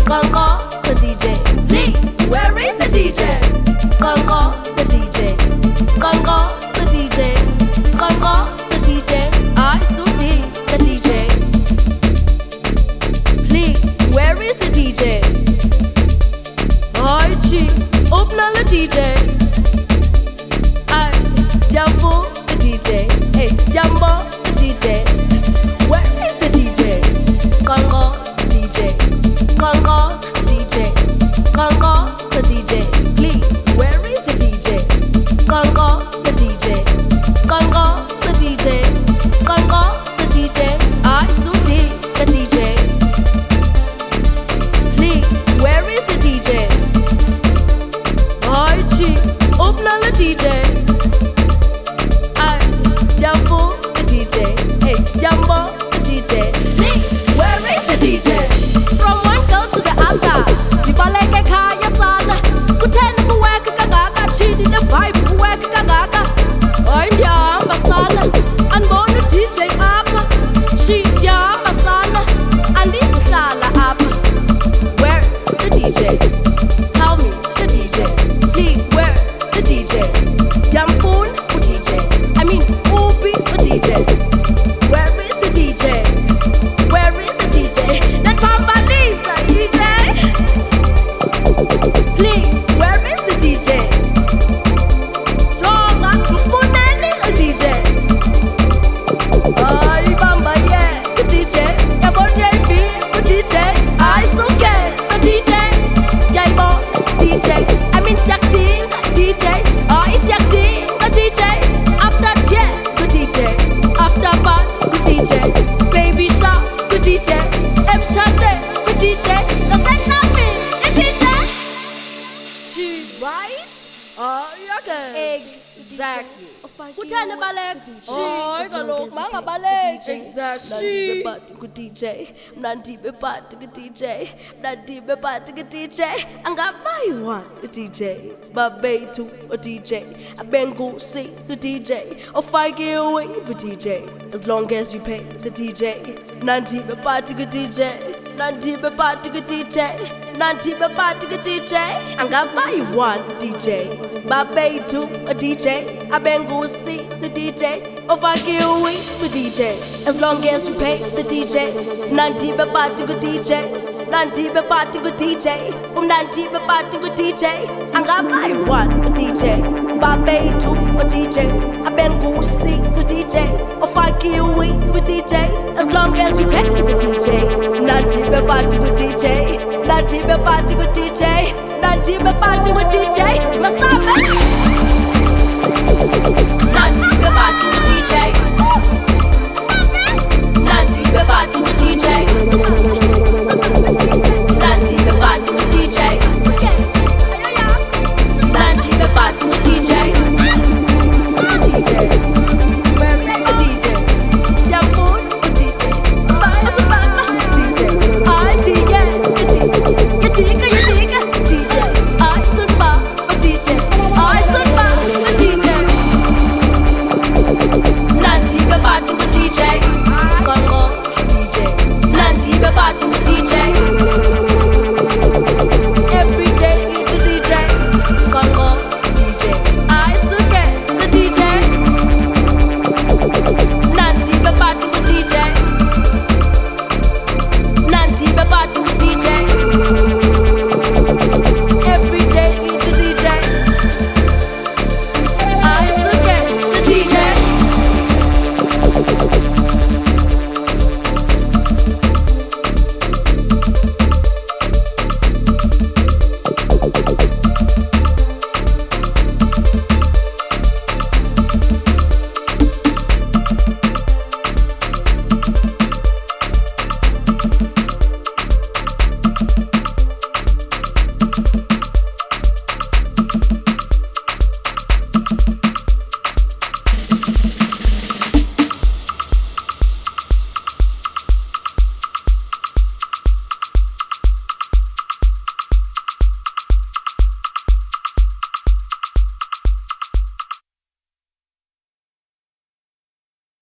Congo, the DJ. Please, where is the DJ? Congo, the DJ. Congo, the DJ. Congo, the DJ. I Sudi, the DJ. Please, where is the DJ? I G, open the DJ. I Jambo, the DJ. Hey, Jambo, the DJ. Where is the DJ? Congo, the DJ. Congo, the DJ. Congo, the DJ. Please, where is the DJ? Congo, the DJ. Congo, the DJ. Congo, the DJ. I Sudi, the DJ. Please, where is the DJ? I G, open the DJ. I Jambo, the DJ. Hey, Jambo, the DJ. Please, where is the DJ? From one girl to the other, Jibaleke kaya sana. Kuteni kuweka kagaka, chini the vibe kuweka kagaka. Oindia masana, anbona DJ apa. Shija masana, andisi sala apa. Where's the DJ? Tell me the DJ. Please, where's the DJ? Jampoon or DJ? I mean, Ubi or DJ? Where is the DJ? Where is the DJ? That Pambalisa DJ. Please, where is the DJ? Tonga Mfuneni or DJ? Ay Bamba yeah, the DJ. Yabonye fi the DJ. I Suke the DJ. Yaibo DJ. I mean Siakti DJ. I Siakti the DJ. After Jet the DJ. After Bat the DJ. Baby Shark the DJ. M Chate the DJ. The set nothing the DJ. She right? Oh, okay. Exactly. Kuthanda baleka. Oh, kaloku mangabaleki. Exactly. Mnandi ku DJ. Mnandi bebati ku DJ. Mnandi bebati ku DJ. Angabayi one ku DJ. Babethu a DJ. Abengu six a DJ. Ofake away for DJ. As long as you pay the DJ. Mnandi bebati ku DJ. Mnandi bebati ku DJ. Mnandi bebati ku DJ. Angabayi one DJ. Babethu a DJ. Abengu six a DJ. Ofake away for DJ. As long as you pay the DJ. Mnandi bebati ku DJ. Mnandi bebati ku DJ. Mnandi bebati ku DJ. Angabayi one a DJ. Babethu a DJ. Abengu six a DJ. Ofake away for DJ. As long as you pay the DJ. Mnandi bebati ku DJ. Mnandi bebati ku DJ. Mnandi bebati ku DJ. Masabe.